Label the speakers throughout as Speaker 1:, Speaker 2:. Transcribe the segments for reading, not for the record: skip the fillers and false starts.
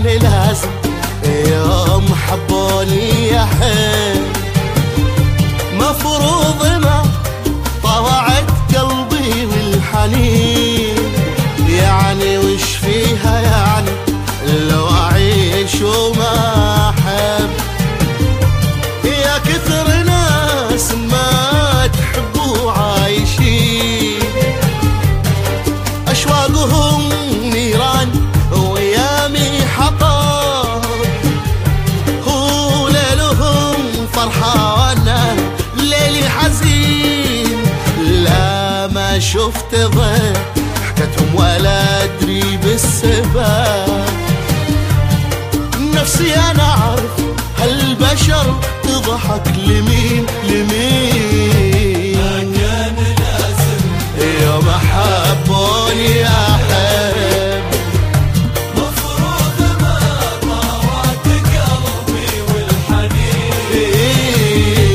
Speaker 1: كان لازم يوم حبوني أحب، مفروض ما طوعت قلبي والحنين، يعني وش فيها يعني لو أعيش وما أحب. يا كثر ناس ما تحبوا عايشين، أشواقهم نيران ويامي حطب، هو ليلهم فرحة وانا ليلي حزين. لا ما شفت ضحكتهم ولا أدري بالسبب، نفسي أنا أعرف هالبشر تضحك لمين لمين.
Speaker 2: ما كان لازم
Speaker 1: يوم حبوني أحب،
Speaker 2: مفروض ما طوعت قلبي والحنين.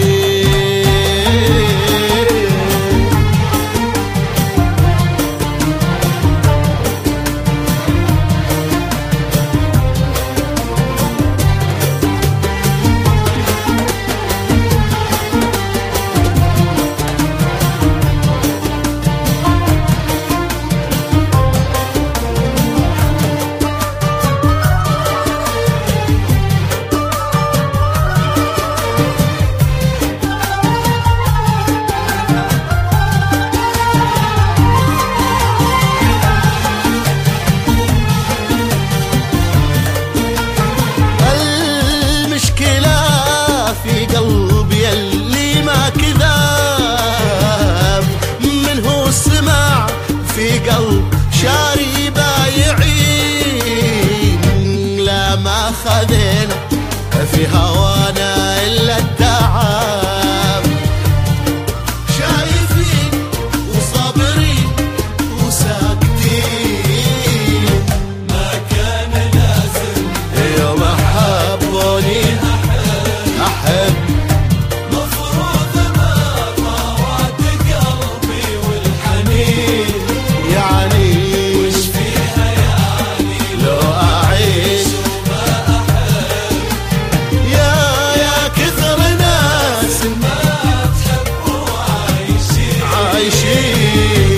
Speaker 1: في قلب شاري بايعين، لا ما خذنا في هوانا إلا التعب، شايفين وصابرين وساكتين.
Speaker 2: ما كان لازم
Speaker 1: يوم حبوني أحب،
Speaker 2: مفروض ما طوعت قلبي والحنين،
Speaker 1: يعني
Speaker 2: وش فيها يعني
Speaker 1: لو أعيش
Speaker 2: وما أحب.
Speaker 1: يا كثر ناس
Speaker 2: ما تحبوا عايشين.
Speaker 1: عايشين.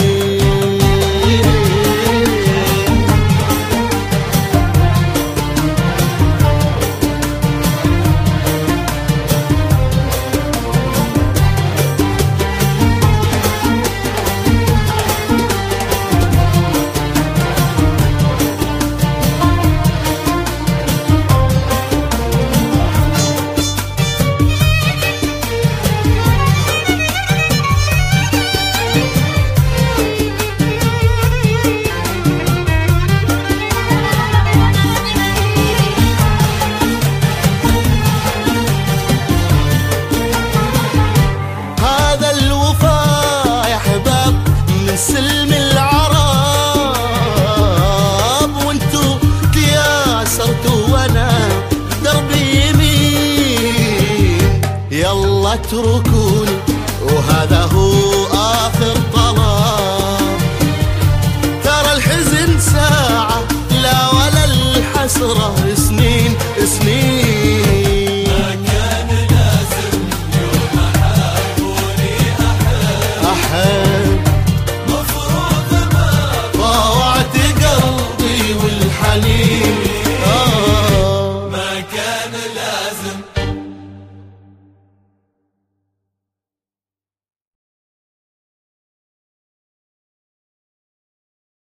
Speaker 1: سلم العرب وانتو تياسرتوا وانا دربي يمين، يلا اتركوني وهذا هو آخر طلب. ترى الحزن ساعة لا ولا الحسرة سنين سنين.